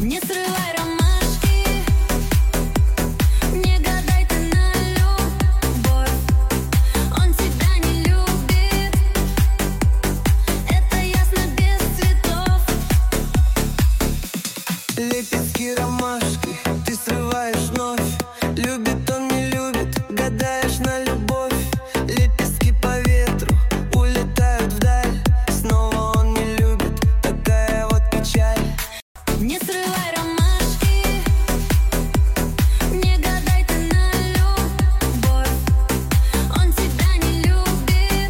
Не срывай ромашки, не гадай ты на любовь. Он тебя не любит, это ясно без цветов. Лепестки ромашки ты срываешь вновь. Любит он, не любит, гадаешь на любовь. Лепестки по ветру улетают вдаль. Снова он не любит, такая вот печаль. Не срывай ромашки, не гадай ты на любовь. Он тебя не любит,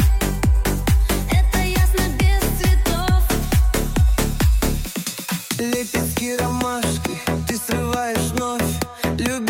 это ясно без цветов. Лепестки ромашки ты срываешь вновь. Любит